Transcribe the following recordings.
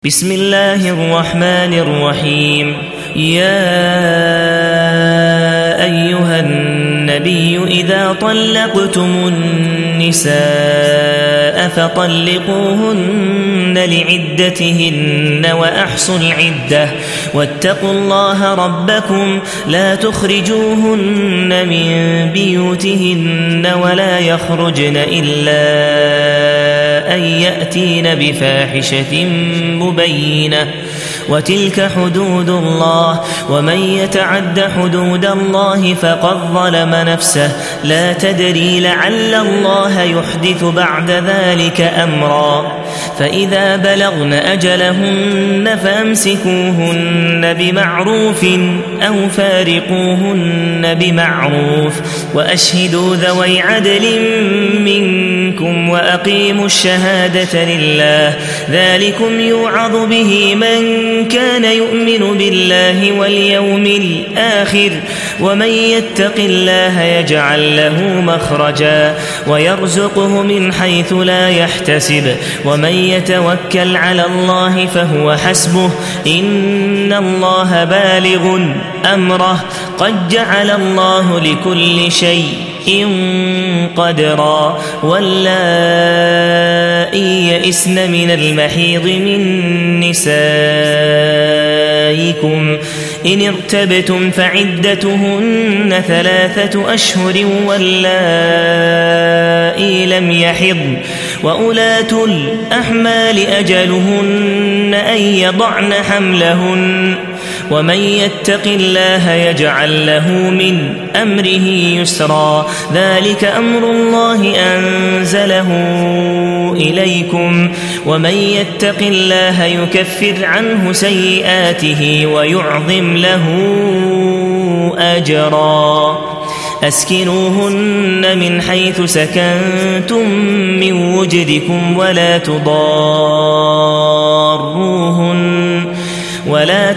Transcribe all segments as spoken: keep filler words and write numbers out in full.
بسم الله الرحمن الرحيم. يا أيها النبي إذا طلقتم النساء فطلقوهن لعدتهن وأحصوا العدة واتقوا الله ربكم لا تخرجوهن من بيوتهن ولا يخرجن إلا أن يأتين بفاحشة مبينة وتلك حدود الله ومن يتعد حدود الله فقد ظلم نفسه لا تدري لعل الله يحدث بعد ذلك أمرا. فإذا بلغن أجلهن فامسكوهن بمعروف أو فارقوهن بمعروف وأشهدوا ذوي عدل منكم وأقيموا الشهادة لله ذلكم يوعظ به من كان يؤمن بالله واليوم الآخر ومن يتق الله يجعل له مخرجا ويرزقه من حيث لا يحتسب ومن يتوكل على الله فهو حسبه إن الله بالغ أمره قد جعل الله لكل شيء قدرا. واللائي يئسن من المحيض من نسائكم إن ارتبتم فعدتهن ثلاثة أشهر واللائي لم يحضن وأولاة الأحمال أجلهن أن يضعن حملهن ومن يتق الله يجعل له من أمره يسرا ذلك أمر الله أنزله إليكم ومن يتق الله يكفر عنه سيئاته ويعظم له أجرا. أسكنوهن من حيث سكنتم من وجدكم ولا تضاروهن ولا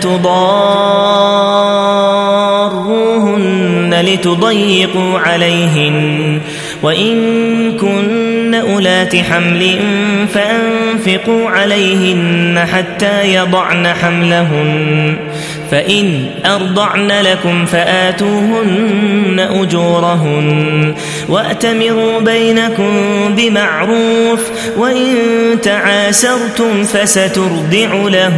تضاروهن لتضيقوا عليهن وإن كن أولات حمل فأنفقوا عليهن حتى يضعن حملهن فإن أرضعن لكم فآتوهن أجورهن وأتمروا بينكم بمعروف وإن تعاسرتم فسترضع له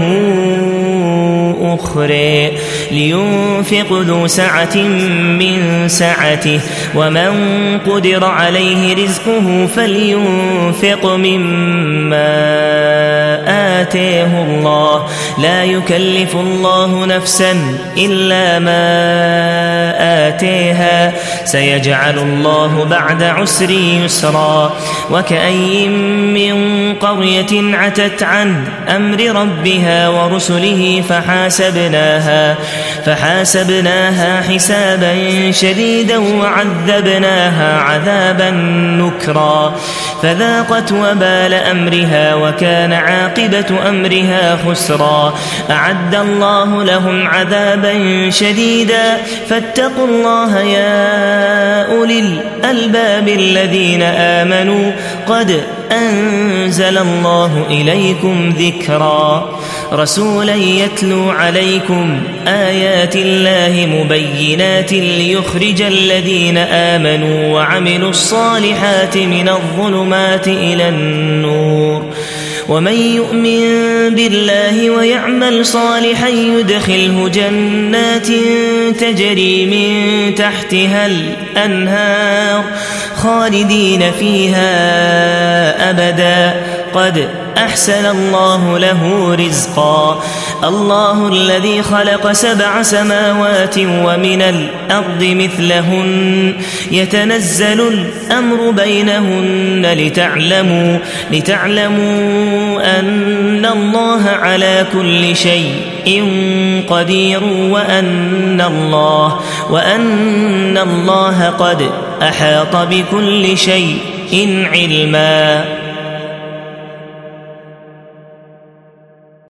أخرى لينفق ذو سعة من سعته ومن قدر عليه رزقه فلينفق مما آتاه الله لا يكلف الله نفسا إلا ما آتيها سيجعل الله بعد عسر يسرا. وكأي من قرية عتت عن أمر ربها ورسله فحاسبناها فحاسبناها حسابا شديدا وعذبناها عذابا نكرا فذاقت وبال أمرها وكان عاقبة أمرها خسرا. أعد الله لهم عذابا شديدا فاتقوا الله يا أولي الألباب الذين آمنوا قد أنزل الله إليكم ذكرا رسولا يتلو عليكم آيات الله مبينات ليخرج الذين آمنوا وعملوا الصالحات من الظلمات إلى النور ومن يؤمن بالله ويعمل صالحا يدخله جنات تجري من تحتها الأنهار خالدين فيها أبدا قد أحسن الله له رزقا. الله الذي خلق سبع سماوات ومن الأرض مثلهن يتنزل الأمر بينهن لتعلموا لتعلموا أن الله على كل شيء قدير وأن الله وأن الله قد أحاط بكل شيء علما.